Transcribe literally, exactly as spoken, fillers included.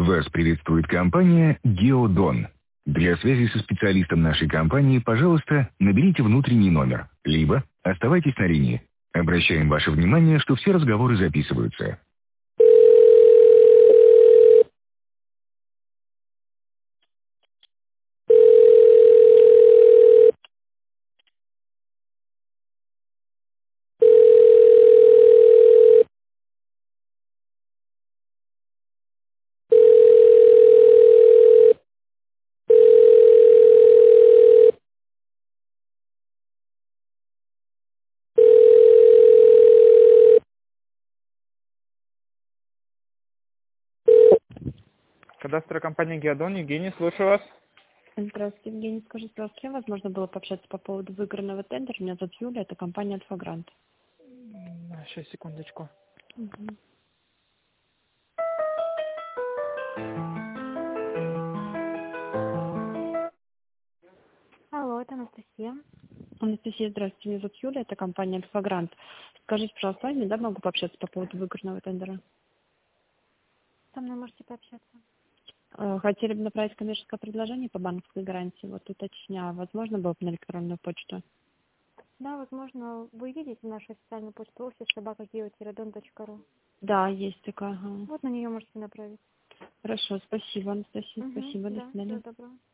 Вас приветствует компания «Геодон». Для связи со специалистом нашей компании, пожалуйста, наберите внутренний номер, либо оставайтесь на линии. Обращаем ваше внимание, что все разговоры записываются. Кадастровая компания «Геодон». Евгений, слушаю вас. Здравствуйте, Евгений. Скажите, пожалуйста, с кем возможно было пообщаться по поводу выигранного тендера? Меня зовут Юля, это компания «Альфа-Грант». Сейчас, секундочку. Угу. Алло, это Анастасия. Анастасия, здравствуйте, меня зовут Юля, это компания «Альфа-Грант». Скажите, пожалуйста, с вами, да, могу пообщаться по поводу выигранного тендера? Со мной можете пообщаться. Э, Хотели бы направить коммерческое предложение по банковской гарантии. Вот уточняю, возможно было бы на электронную почту? Да, возможно, вы видите нашу официальную почту офис собака гео тире дон точка ру. Да, есть такая. Ага. Вот на нее можете направить. Хорошо, спасибо, Анастасия, Угу, спасибо, до да, свидания. всего доброго.